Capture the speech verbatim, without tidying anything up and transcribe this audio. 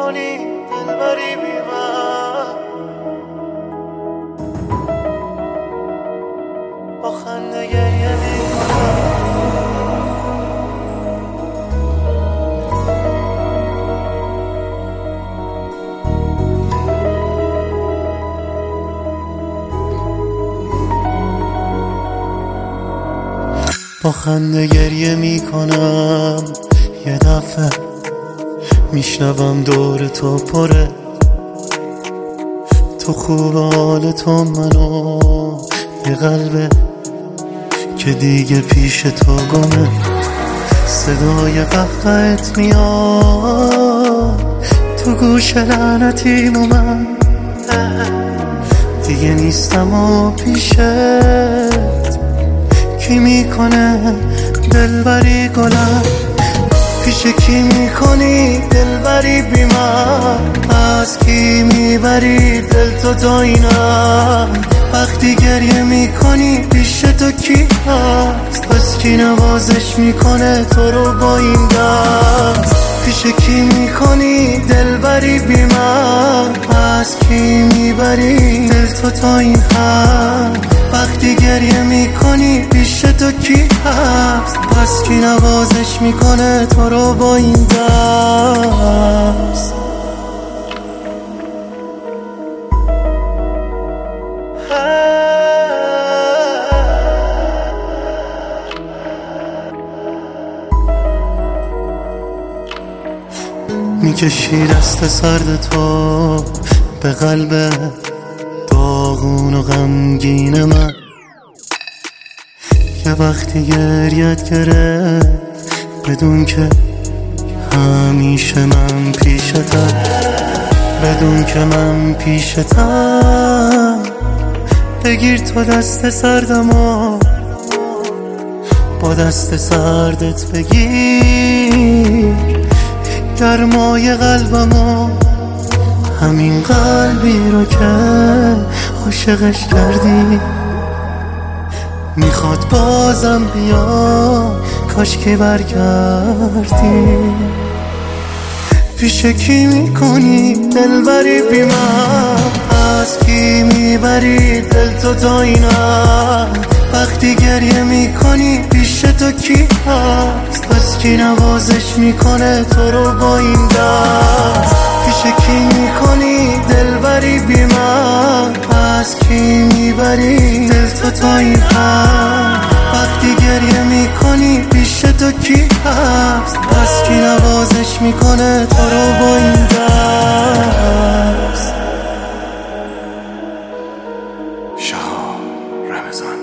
میکنی دلبری بی من، با خنده گریه میکنم. با خنده گریه میکنم. یه دفعه میشنوم دور تو پره، تو خوب حال تو منو، یه قلبه که دیگه پیش تو گمه. صدای قهقهت میاد تو گوش لعنتیم و من دیگه نیستم و پیشت. کی میکنه دلبری گلم، پیش کی میکنی دلبری بی من؟ از کی میبری دل تو تا اینم؟ وقتی گریه میکنی پیش تو کی هست؟ پس کی نوازش میکنه تو رو با این دست؟ پیش کی میکنی دلبری بی من؟ از کی میبری دل تو تا این حد؟ وقتی گریه میکنی پیش تو کی هست؟ پس کی نوازش میکنه تو رو با این دست؟ میکشی دست سرد تو به قلب داغون و غمگین من، که وقتی گریت گرفت بدون که همیشه من پیشتم، بدون که من پیشتم. بگیر تو دست سردم و با دست سردت بگیر گرمای قلبمو، همین قلبی رو که عاشقش کردی میخواد بازم بیا، کاش که برگردی. پیش کی میکنی دلبری بی من؟ از کی میبری دل تو تا اینم؟ وقتی گریه میکنی پیش تو کی هست؟ پس کی نوازش میکنه تو رو با این دست؟ پیش کی میکنی دلبری بی من؟ از کی میبری دل تو تا این حد؟ وقتی گریه میکنی پیش تو کی هست؟ پس کی نوازش میکنه تو رو با این دست؟ شهاب رمضان.